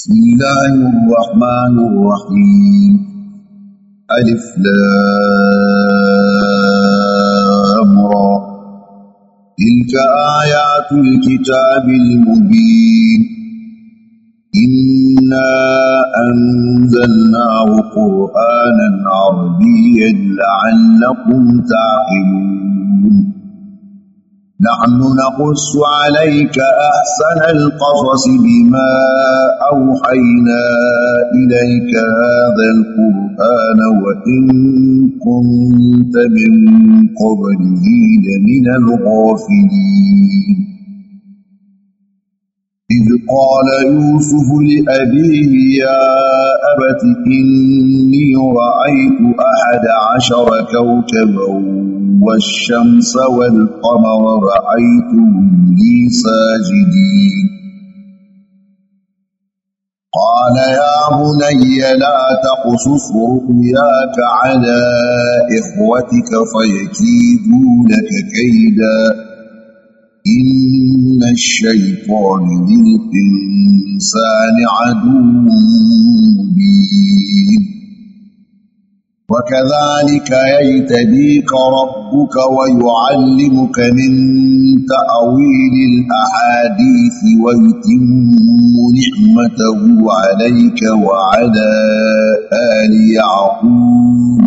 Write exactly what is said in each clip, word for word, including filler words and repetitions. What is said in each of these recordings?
بسم الله الرحمن الرحيم ألف لام را تلك آيات الكتاب المبين إنا أنزلناه قرآنا عربيا لعلكم تعقلون نحن نقص عليك أحسن القصص بما أوحينا إليك هذا القرآن وإن كنت من قبله لمن الغافلين إذ قال يوسف لأبيه يا أبت إني رأيت أحد عشر كوكبا والشمس والقمر رأيتهم لي ساجدين قال يا بني لا تقصص رؤياك على إخوتك فيكيدوا لك كيدا إن الشيطان للإنسان عدو مبين وكذلك يجتبيك ربك ويعلمك من تأويل الأحاديث ويتم نعمته عليك وعلى آل يعقوب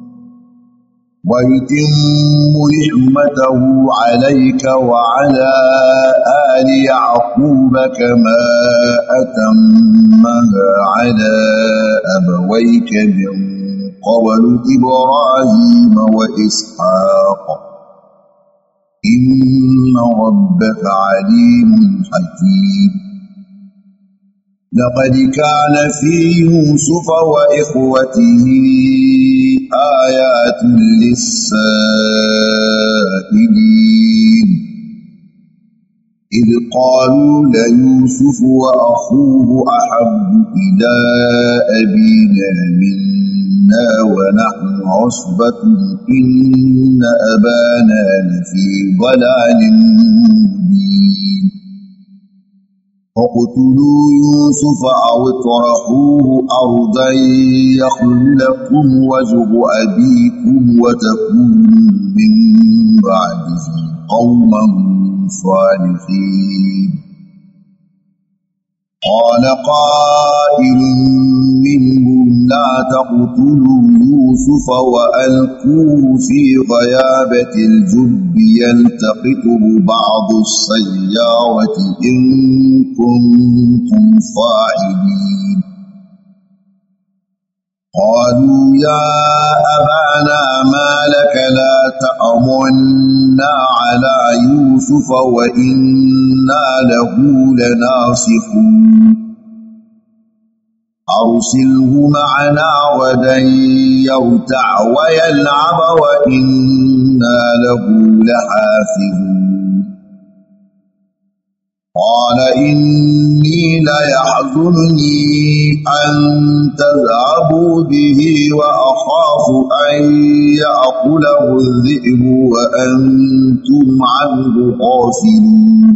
ويتم نعمته عليك وعلى آل يعقوب كما أتمها على أبويك من قبل إبراهيم وإسحاق إن ربك عليم حكيم لقد كان في يوسف وإخوته آيات للسائلين إذ قالوا ليوسف وأخوه أحب إلى أبينا منا ونحن عصبة إن أبانا لفي ضلال مبين فاقتلوا يوسف أو اطرحوه أرضا يخل لكم وجه أبيكم وتكونوا من بعده قوما صالحين قال قائل منهم لا تقتلوا يوسف وألقوه في غيابة الجب يلتقطه بعض السيارة إن كنتم فاعلين قالوا يا أبانا ما لك لا تأمنا على يوسف وإنا له لناصحون أرسله معنا غدا يرتع ويلعب وإنا له لحافظون قال إني ليحزنني أن تذهبوا به وأخاف أن يأكله الذئب وأنتم عنه غافلون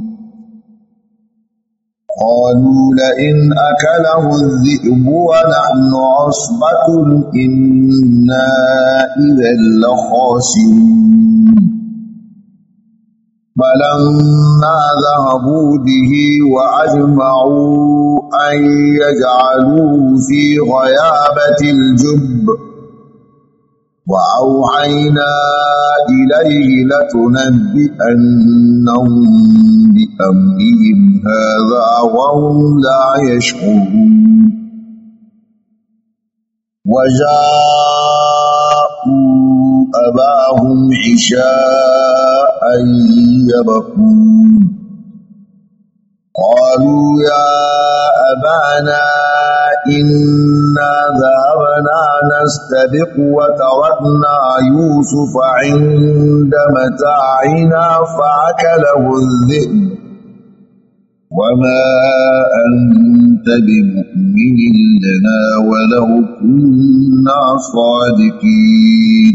قالوا لئن أكله الذئب ونحن عصبة إنا إذا لخاسرون فلما ذهبوا به وأجمعوا أن يجعلوه في غيابة الجب وأوحينا إليه لتنبئنهم بأمرهم هذا وهم لا يشعرون وجاءوا أباهم عشاء يبكون قالوا يا أبانا إنا ذهبنا نستبق وتركنا يوسف عند متاعنا فأكله الذئب وما أنت بمؤمن لنا ولو كنا صادقين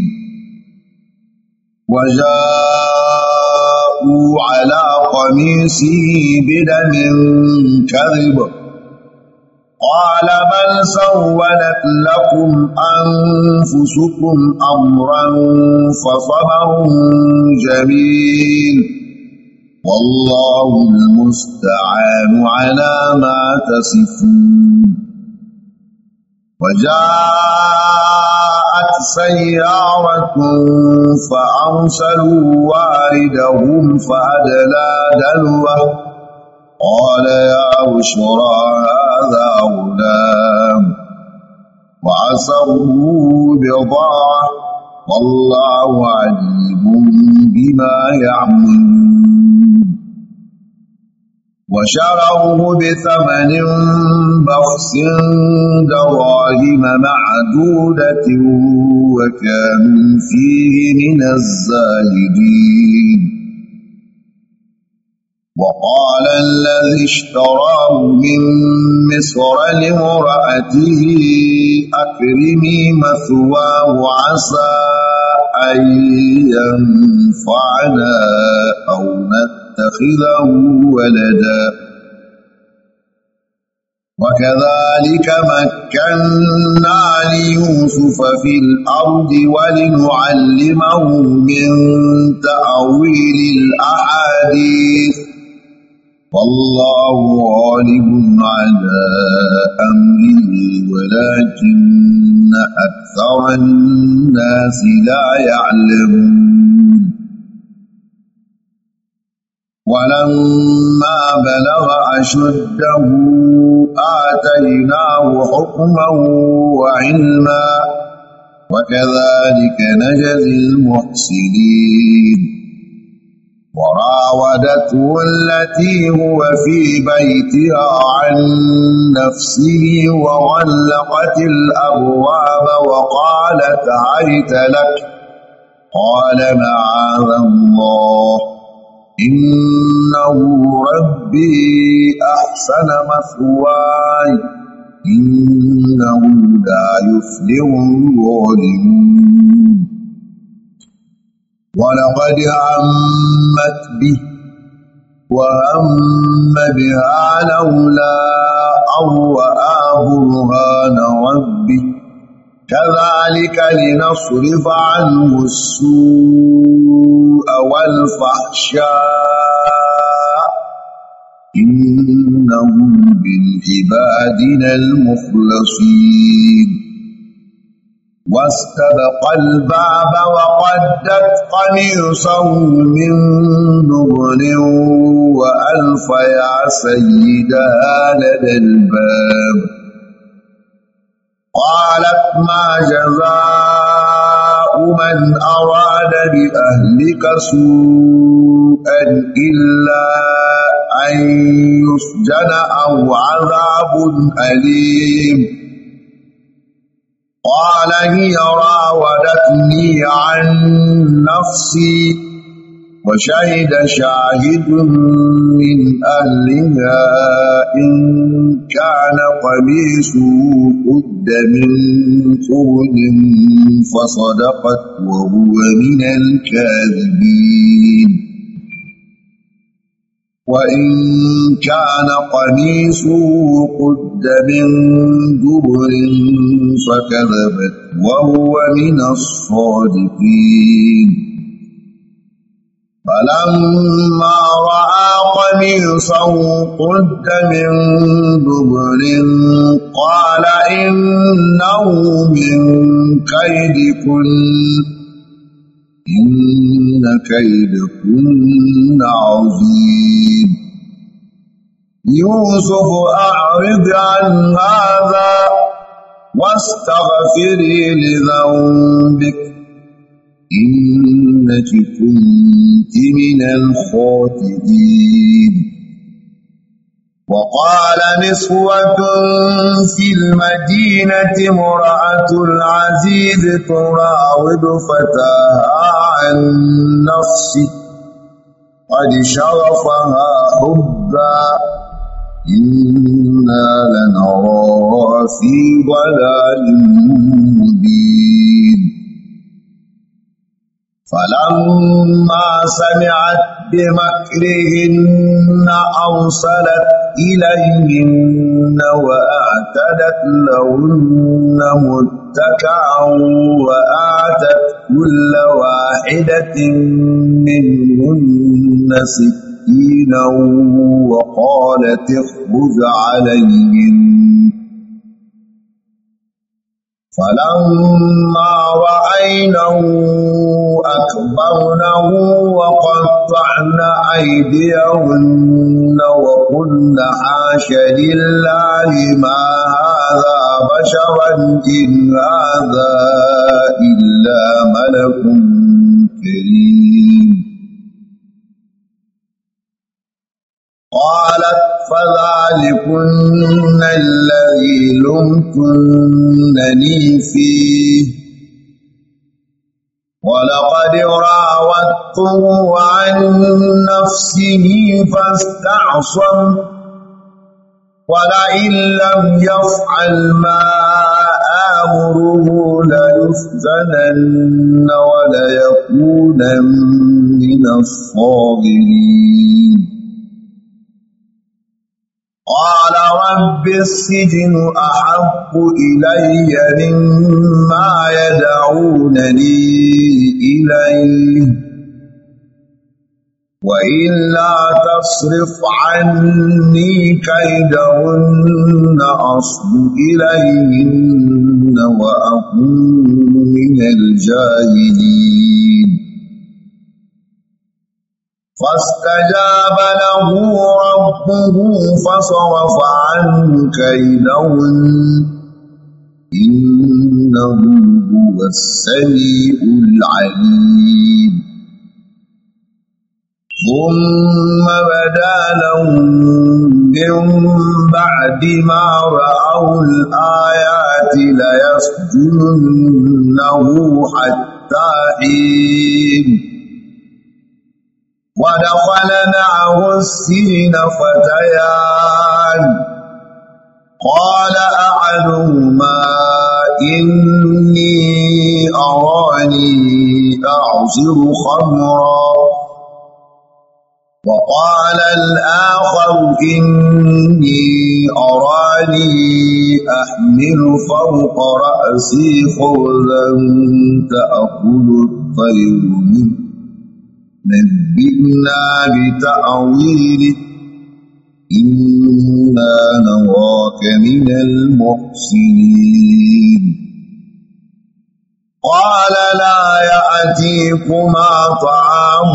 وجاءوا على قميصه بدم كذب قال بل سولت لكم أنفسكم أمرا فصبر جميل والله المستعان على ما تصفون وجاءت سيارة فأرسلوا واردهم فأدلى دلوه قال يا بشرى هذا غلام وعسروا بضاعة والله عليم بما يعملون وشروه بثمن بخس دراهم معدودة وكانوا فيه من الزاهدين وقال الذي اشتراه من مصر لامرأته أكرمي مثواه عسى أن ينفعنا أو نتخذه ولدا وكذلك مكنا ليوسف في الأرض ولنعلمه من تأويل الأحاديث والله غالب على أمره ولكن أكثر الناس لا يعلمون ولما بلغ أشده آتيناه حكما وعلما وكذلك نجزي المحسنين وراودته التي هو في بيتها عن نفسه وغلقت الأبواب وقالت هيت لك قال معاذ الله إنه ربي أحسن مثواي إنه لا يفلح الظالمون ولقد همت به وهم بها لولا أن رأى برهان ربه كذلك لنصرف عنه السوء والفحشاء إنه من عبادنا المخلصين واستبق الباب وقدت قميصه من دبر وألف يا سيدها لدى الباب قالت ما جزاء من أراد بأهلك سوءا إلا أن يسجن أو عذاب أليم قال هي راودتني عن نفسي وشهد شاهد من أهلها إن كان قميصه قد من قبل فصدقت وهو من الكاذبين وإن كان قميصه قد من دبر فكذبت وهو من الصادقين فلما رأى قميصه قد من دبر قال إنه من كيدكن إن كيدكن عظيم يوسف أعرض عن هذا واستغفري لذنبك إنك كنت من الخاطئين وقال نسوة في المدينة امرأة العزيز تراود فتاها عن نفسه قد شغفها حبا إنا لنراها في ضلال مبين فلما سمعت بمكرهن أرسلت إليهن وأعتدت وأعتدت لهن متكئا وآتت كل واحدة منهن سكينا وقالت اخرج عليهن فلما رأينه أكبرنه وقطعن أيديهن وقلن حاش لله ما هذا بشرا إن هذا إلا ملك كريم قالت فذلكن الذي لمتنني فيه ولقد راودته عن نفسه فاستعصم ولئن لم يفعل ما آمره ليسجنن وليكونن من الصاغرين قال رب السجن أحب إلي مما يدعونني إليه وإلا تصرف عني كيدهن أصب إليهن وأكون من الجاهلين فاستجاب له ربه فصرف عنه كيدهن إنه هو السميع العليم ثم بدا لهم من بعد ما رأوا الآيات ليسجننه حتى حين ودخل معه السجن فتيان قال أحدهما إني أراني أعصر خمرا وقال الآخر إني أراني أحمل فوق رأسي خبزا تأكل الطير منه نبئنا بتأويله إنا نراك من المحسنين قال لا يأتيكما طعام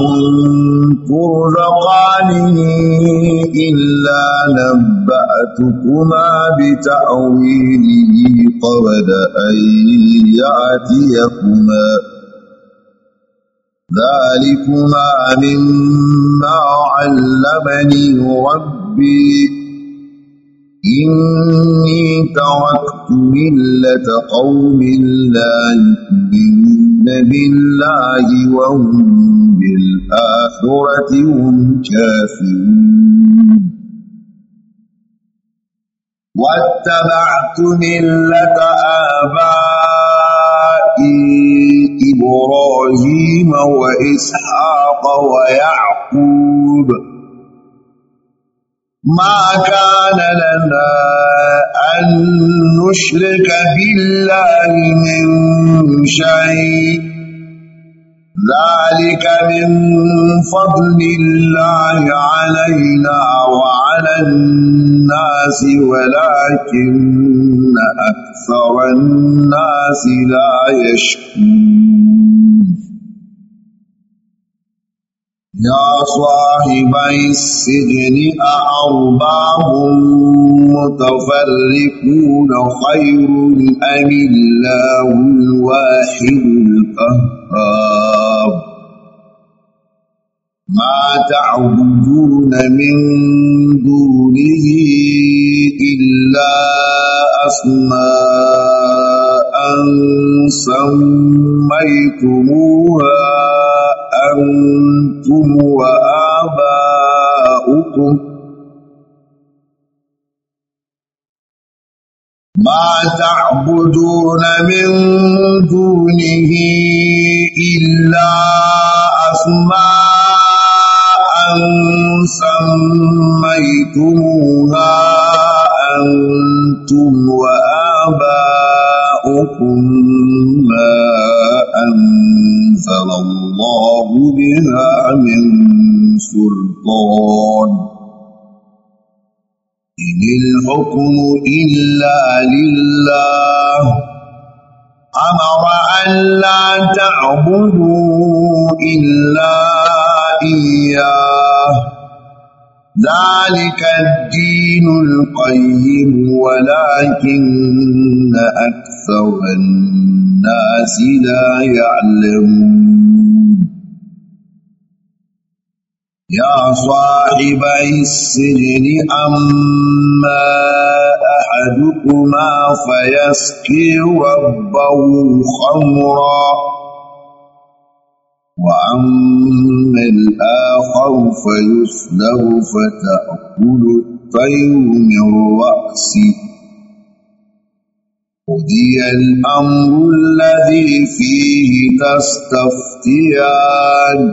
ترزقانه إلا نبأتكما بتأويله قبل أن يأتيكما ذلكما مما علمني ربي إني تركت ملة قوم لا يؤمنون بالله وهم بالآخرة هم كافرون واتبعت ملة آبائي إبراهيم وإسحاق ويعقوب ما كان لنا أن نشرك بالله من شيء ذلك من فضل الله علينا وعلى الناس ولكن أكثر الناس لا يشكرون يا صاحبي السجن أأرباب متفرقون خير أم الله الواحد القهار ما تعبدون من دونه إلا أسماء سميتموها أنتم وآباؤكم ما تعبدون من دونه إلا أسماء سميتموها أنتم أنتم وآباؤكم ما أنزل الله بها من سلطان إن الحكم إلا لله أمر أن لا تعبدوا إلا إياه ذلك الدين القيم ولكن أكثر الناس لا يعلمون يا صاحبي السجن أما أحدكما فيسقي ربه خمرا وأما الآخر فيسلب فتأكل الطير من رأسه قضي الأمر الذي فيه تستفتيان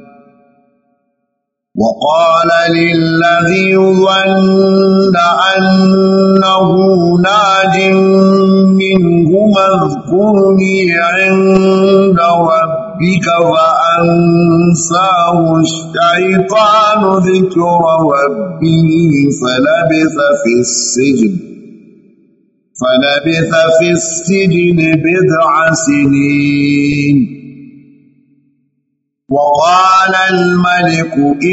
وقال للذي ظن أنه ناج منهما اذكرني عند ربك فأنساه الشيطان ذكر ربه فلبث في السجن فلبث في السجن بضع سنين وقال الملك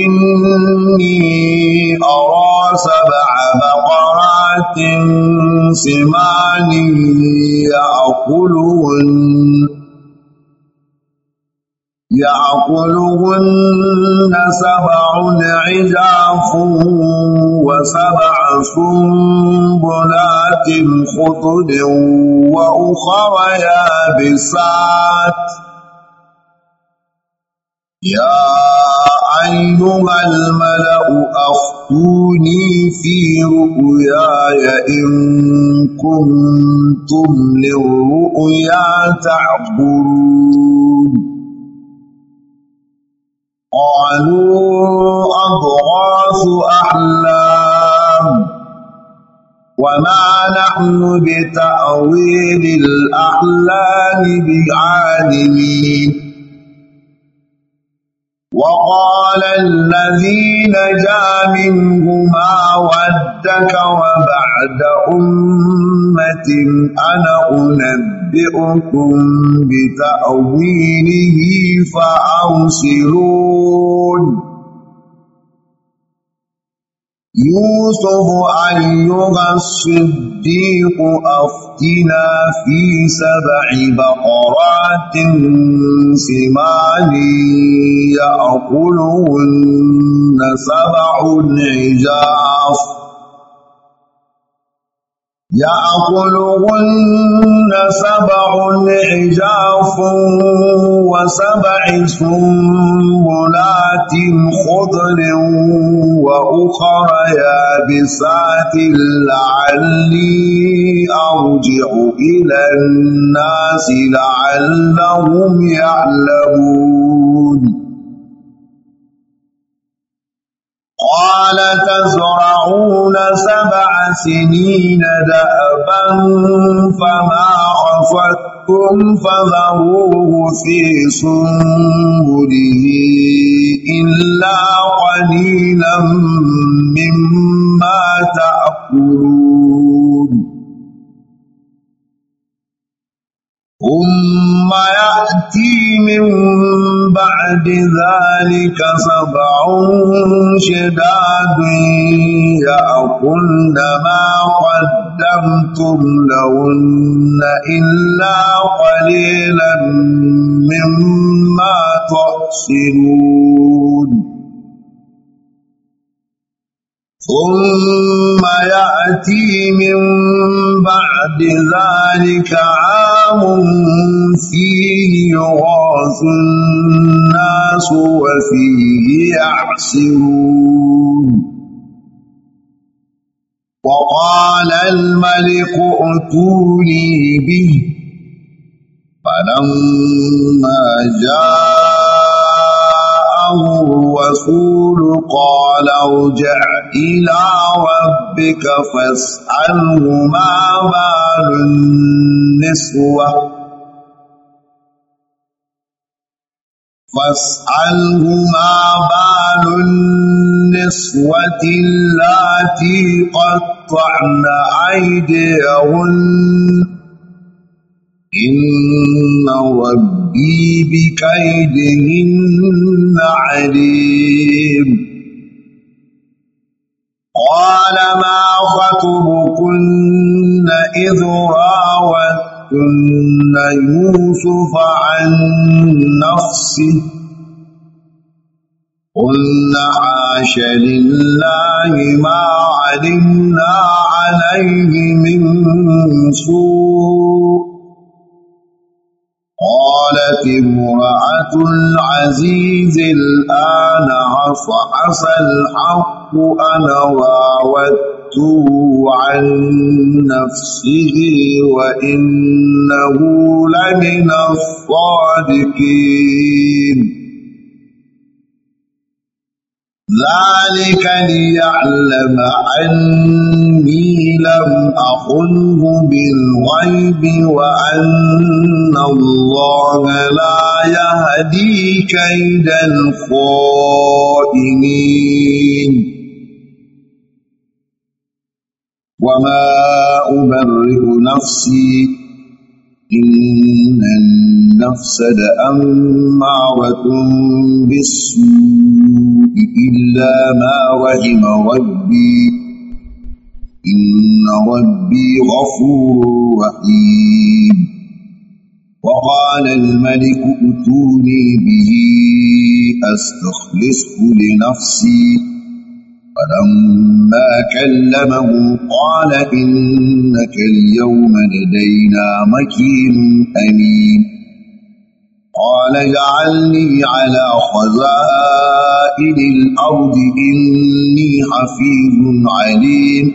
إني أرى سبع بقرات سمان يأكلهن يأكلهن سبع عجاف وسبع سنبلات خضر وأخر يابسات يا أيها الملأ أفتوني في رؤياي إن كنتم للرؤيا تعبرون قالوا أضغاث أحلام وما نحن بتأويل الأحلام بعالمين وقال الذي نجا منهما وادكر بعد أمة أنا أنبئكم بتأويله فأرسلون يوسف أيها الصديق أفتنا في سبع بقرات سمان يأكلهن سبع عجاف يأكلهن سبع عجاف وسبع سنبلات خضر وأخر يابسات لعلي أرجع إلى الناس لعلهم يعلمون قال تزرعون سبع سنين دأبا فما حصدتم فذروه في سنبله إلا قليلا مما تأكلون ثم يأتي من بعد ذلك سبع شداد يأكلن ما قدمتم لهن إلا قليلا مما تحصنون ثم يأتي من بعد ذلك عام فيه يغاث الناس وفيه يعصرون وقال الملك ائتوني به فلما جاءه جاءه الرسول قال ارجع إلى ربك فاسأله ما بال النسوة فاسأله ما بال النسوة اللاتي قطعن أيديهن إن ربي بكيدهن عليم قال ما خطبكن إذ راوتن يوسف عن نفسه قلنا حاش لله ما علمنا عليه من سوء قالت امرأة العزيز الآن حصحص الحق أنا راودته عن نفسه وإنه لمن الصادقين ذلك ليعلم أني لم أخنه بالغيب وأن الله لا يهدي كيد الخائنين وما أبرئ نفسي إن النفس لأمارة بالسوء إلا ما رحم ربي إن ربي غفور رحيم وقال الملك ائتوني به أستخلصه لنفسي فلما كلمه قال إنك اليوم لدينا مكين أمين قال اجعلني على خزائن الأرض إني حفيظ عليم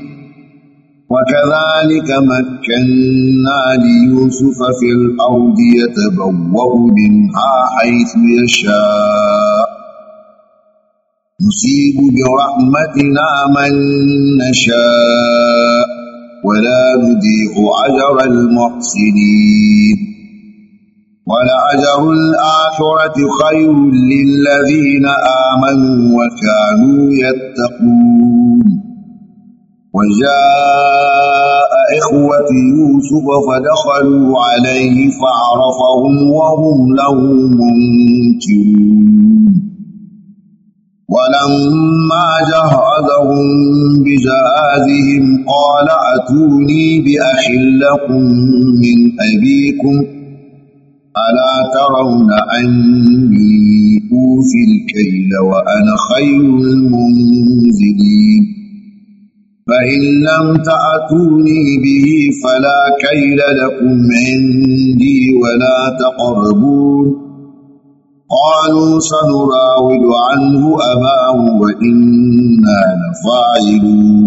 وكذلك مكنا ليوسف في الأرض يتبوأ منها حيث يشاء نصيب برحمتنا من نشاء ولا نضيع أجر المحسنين ولأجر الآخرة خير للذين آمنوا وكانوا يتقون وجاء إخوة يوسف فدخلوا عليه فعرفهم وهم له منكرون ولما جهزهم بجهازهم قال ائتوني بأخ لكم من أبيكم ألا ترون أني أوفي الكيل وأنا خير المنزلين فإن لم تأتوني به فلا كيل لكم عندي ولا تقربون قالوا سنراود عنه أباه وإنا لفاعلون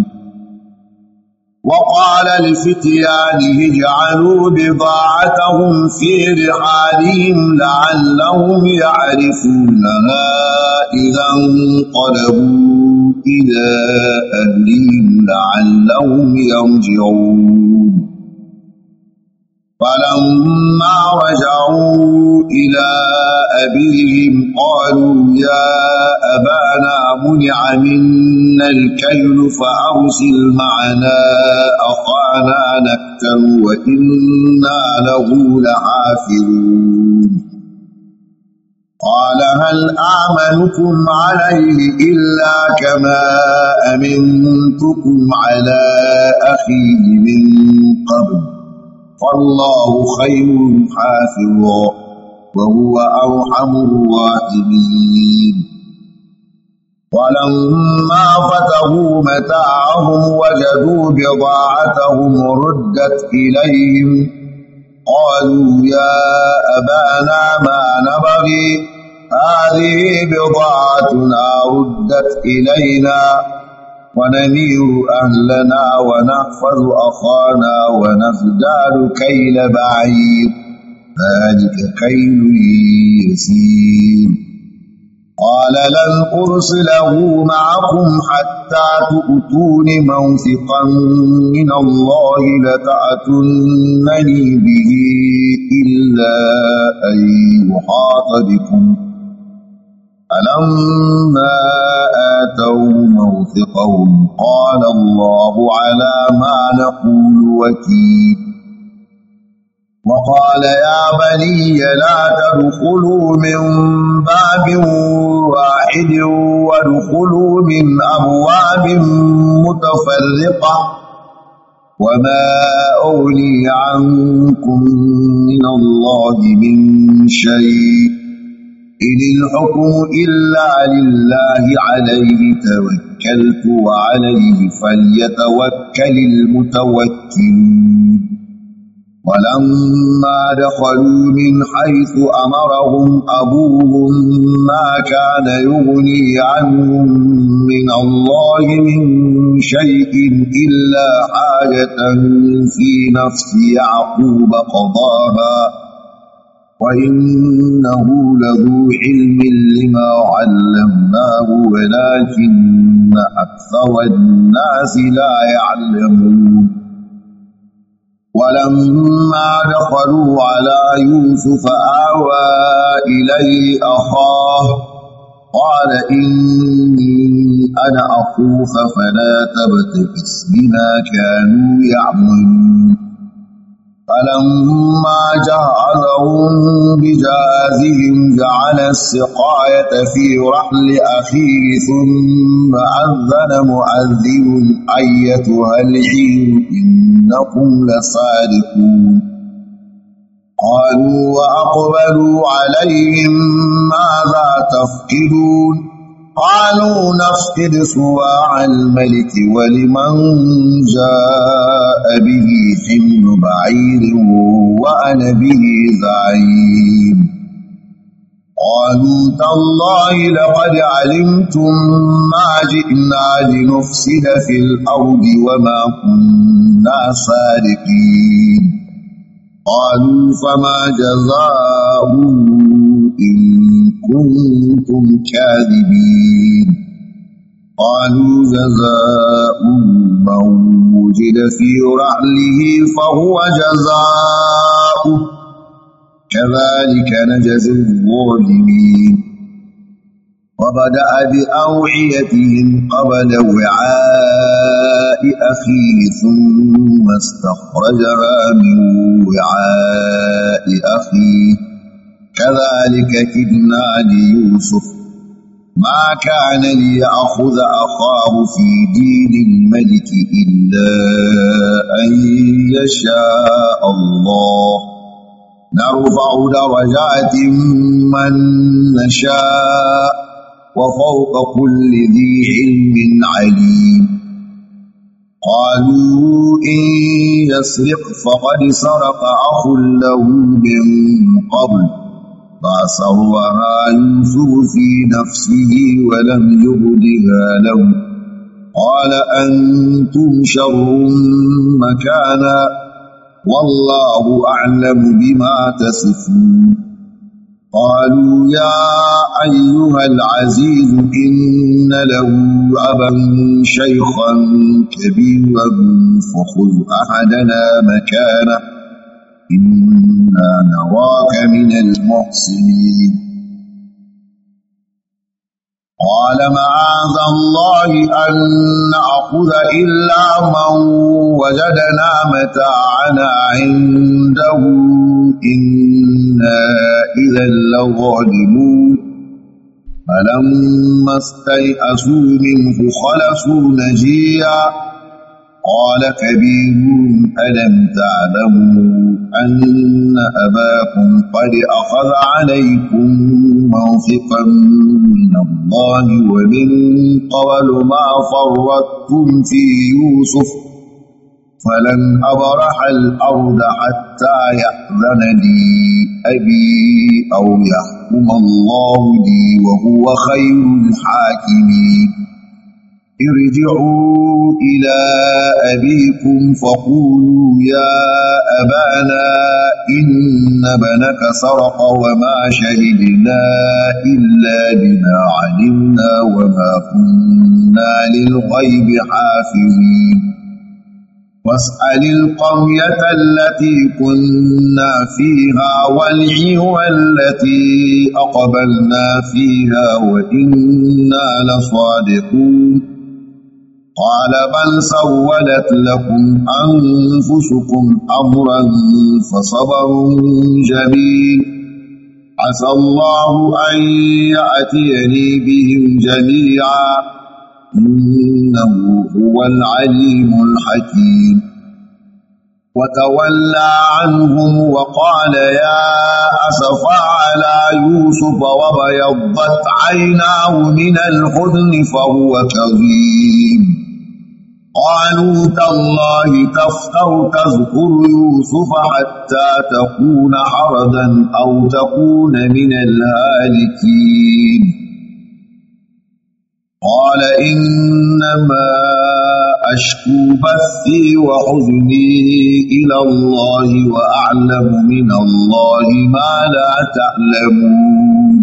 وقال لفتيانه اجعلوا بضاعتهم في رحالهم لعلهم يعرفونها إذا انقلبوا إلى أهلهم لعلهم يرجعون فلما رجعوا إلى أبيهم قالوا يا أبانا منع منا الكيل فأرسل معنا أخانا نكتل وإنا له لحافظون قال هل آمنكم عليه إلا كما أمنتكم على أخيه من قبل فالله خير حافظا وهو أرحم الراحمين ولما فتحوا متاعهم وجدوا بضاعتهم ردت إليهم قالوا يا أبانا ما نبغي هذه بضاعتنا ردت إلينا ونمير أهلنا ونحفظ أخانا ونزداد كيل بعير ذلك كيل يسير قال لن أرسله معكم حتى تؤتون موثقا من الله لتأتونني به إلا أن يحاط بكم. فلما آتوا موثقهم قال الله على ما نقول وكيل. وقال يا بني لا تدخلوا من باب واحد وادخلوا من أبواب متفرقة وما أغني عنكم من الله من شيء إن الحكم إلا لله عليه توكلت وعليه فليتوكل المتوكلون. ولما دخلوا من حيث أمرهم أبوهم ما كان يغني عنهم من الله من شيء إلا حاجة في نفس يعقوب قضاها وإنه لذو علم لما علمناه ولكن أكثر الناس لا يعلمون. ولما دخلوا على يوسف آوى إليه أخاه قال إني أنا أخوك فلا تبتئس بما كانوا يعملون. فلما جهزهم بجهازهم جعل السقاية في رحل أخيه ثم أذن مؤذن أيتها العير إنكم لصادقون. قالوا وأقبلوا عليهم ماذا تفقدون قالوا نفقد صواع الملك ولمن جاء به حمل بعير وأنا به زعيم. قالوا تالله لقد علمتم ما جئنا لنفسد في الأرض وما كنا سارقين. قالوا فما جزاؤه إن كنتم كاذبين. قالوا جزاء من وجد في رحله فهو جزاؤه كذلك نجزي الظالمين. وبدأ بأوعيتهم قبل وعاء أخيه ثم استخرجها من وعاء أخيه كذلك كدنا ليوسف ما كان ليأخذ أخاه في دين الملك إلا أن يشاء الله نرفع درجات من نشاء وفوق كل ذي علم عليم. قالوا إن يسرق فقد سرق أخ له من قبل فأسرها يوسف في نفسه ولم يبدها له قال أنتم شر مكانا والله أعلم بما تصفون. قالوا يا أيها العزيز إن له أبا شيخا كبيرا فخذ أحدنا مكانه إنا نراك من المحسنين. قال معاذ الله أن نأخذ إلا من وجدنا متاعنا عنده إنا إذا لظالمون. فلما استيئسوا منه خلصوا نجيا قال كبيرهم ألم تعلموا أن أباكم قد أخذ عليكم موثقا من الله ومن قبل ما فرطتم في يوسف فلن أبرح الأرض حتى يأذن لي أبي أو يحكم الله لي وهو خير الحاكمين. ارجعوا إلى أبيكم فقولوا يا أبانا إن ابنك سرق وما شهدنا إلا بما علمنا وما كنا للغيب حافظين واسأل القرية التي كنا فيها والعير التي أقبلنا فيها وإنا لصادقون قال بل سولت لكم أنفسكم أمرا فصبر جميل عسى الله أن يأتيني بهم جميعا إنه هو العليم الحكيم وتولى عنهم وقال يا أسفى على يوسف وابيضت عيناه من الحزن فهو كظيم قالوا تالله تفتر تذكر يوسف حتى تكون حردا أو تكون من الهالكين قال إنما أشكو بثي وحزني إلى الله وأعلم من الله ما لا تعلمون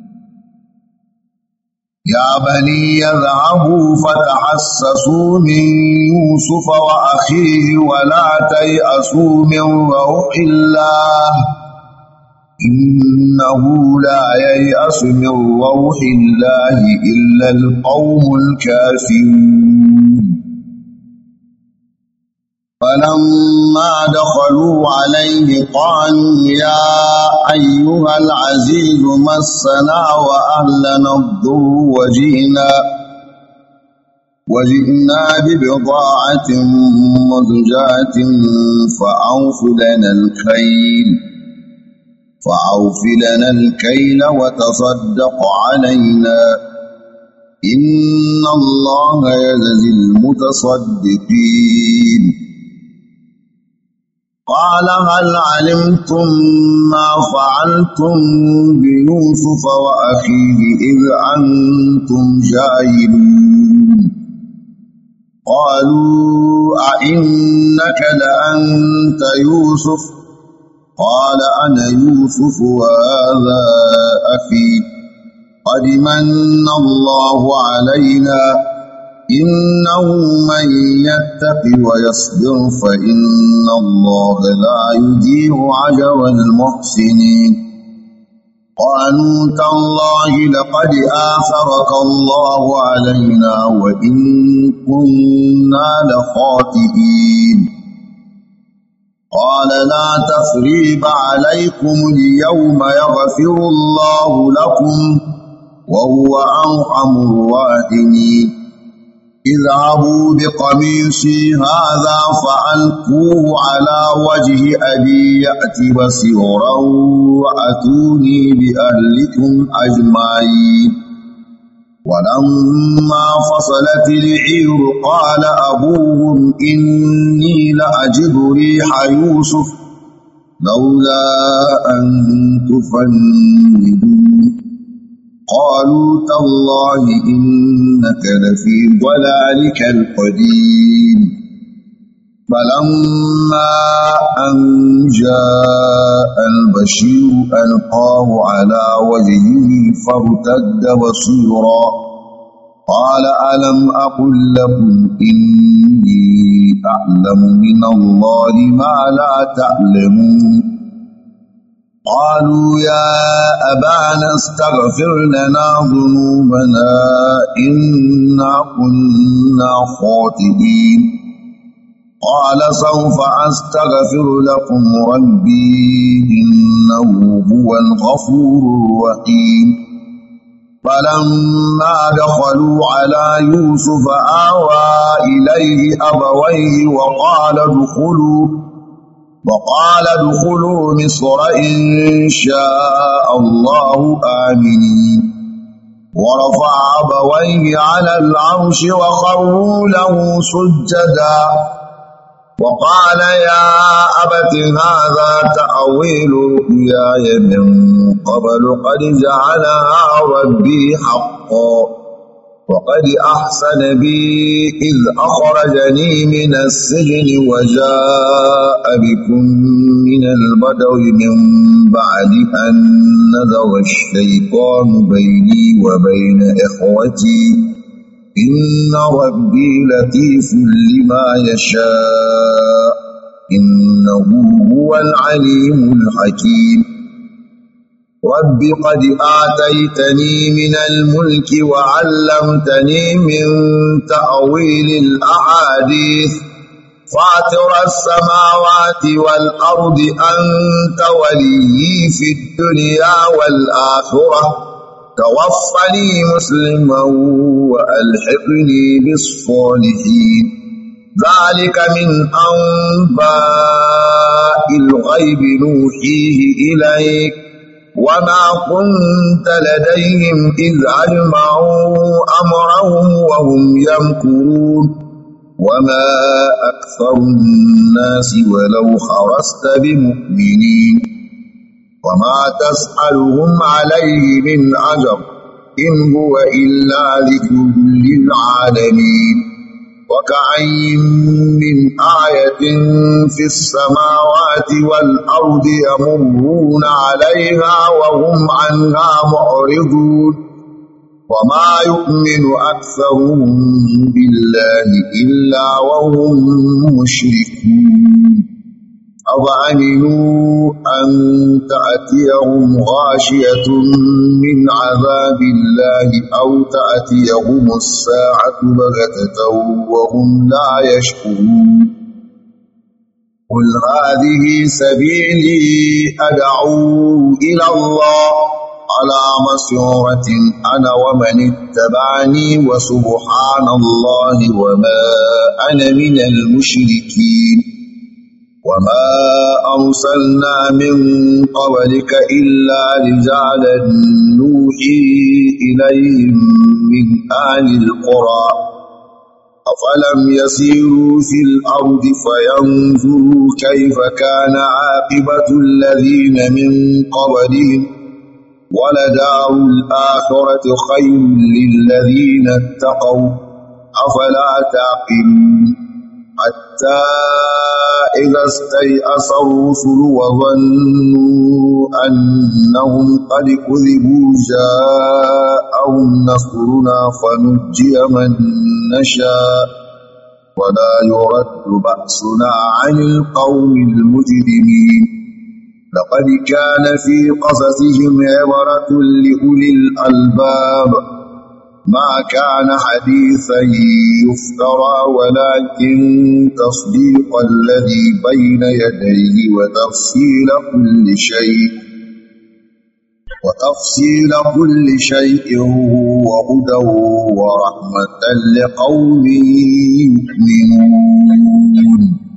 يا بني يذهبوا فتحسسوا من يوسف وأخيه ولا تيأسوا من روح الله إنه لا ييأس من روح الله إلا القوم الكافرون فلما دخلوا عليه قالوا يا أيها العزيز مسنا وأهلنا الضر وجئنا وجئنا ببضاعة مزجاة فأوف لنا الكيل فأوف لنا الكيل وتصدق علينا إن الله يجزي المتصدقين قال هل علمتم ما فعلتم بيوسف وأخيه إذ أنتم جاهلون قالوا أئنك لأنت يوسف قال أنا يوسف وهذا أخي قد من الله علينا إنه من يتق ويصبر فإن الله لا يضيع أجر المحسنين قالوا تالله لقد آثرك الله علينا وإن كنا لخاطئين قال لا تثريب عليكم اليوم يغفر الله لكم وهو أرحم الراحمين اذهبوا بقميصي هذا فألقوه على وجه أبي يأت بصيرا وأتوني بأهلكم أجمعين ولما فصلت العير قال أبوهم إني لأجد ريح يوسف لولا أن تفندون قالوا تالله إنك لفي ضلالك القديم فلما أن جاء البشير ألقاه على وجهه فارتد بصيرا قال ألم أقل لكم إني أعلم من الله ما لا تعلمون قالوا يا أبانا استغفر لنا ذنوبنا إنا كنا خاطئين قال سوف أستغفر لكم ربي إنه هو الغفور الرحيم فلما دخلوا على يوسف آوى إليه أبويه وقال ادخلوا وقال ادخلوا مصر إن شاء الله آمنين ورفع أبويه على العرش وخروا له سجدا وقال يا أبت هذا تأويل رؤياي من قبل قد جعلها ربي حقا وقد أحسن بي إذ أخرجني من السجن وجاء بكم من البدو من بعد أن نزغ الشيطان بيني وبين إخوتي إن ربي لطيف لما يشاء إنه هو العليم الحكيم رب قد آتيتني من الملك وعلمتني من تأويل الأحاديث فاطر السماوات والأرض أنت وليي في الدنيا والآخرة توفني مسلما وألحقني بالصالحين ذلك من أنباء الغيب نوحيه إليك وما كنت لديهم إذ أجمعوا أمرهم وهم يمكرون وما أكثر الناس ولو حرصت بمؤمنين وما تسألهم عليه من أجر إن هو إلا ذكر للعالمين وكأي من آية في السماوات والأرض يمرون عليها وهم عنها معرضون وما يؤمن أكثرهم بالله إلا وهم مشركون أفأمنوا أن تأتيهم غاشية من عذاب الله أو تأتيهم الساعة بغتة وهم لا يشعرون قل هذه سبيلي أدعو إلى الله على بصيرة أنا ومن اتبعني وسبحان الله وما أنا من المشركين وما أرسلنا من قبلك إلا رجالا نوحي إليهم من أهل القرى أفلم يسيروا في الأرض فينظروا كيف كان عاقبة الذين من قبلهم ولدار الآخرة خير للذين اتقوا أفلا تعقلون حتى إذا استيأس الرسل وظنوا أنهم قد كذبوا جاءهم نصرنا فنجي من نشاء ولا يرد بأسنا عن القوم المجرمين لقد كان في قصصهم عبرة لأولي الألباب ما كان حديثا يفترى ولكن تصديق الذي بين يديه وتفصيل كل شيء وتفصيل كل شيء وهدى ورحمة لقوم يؤمنون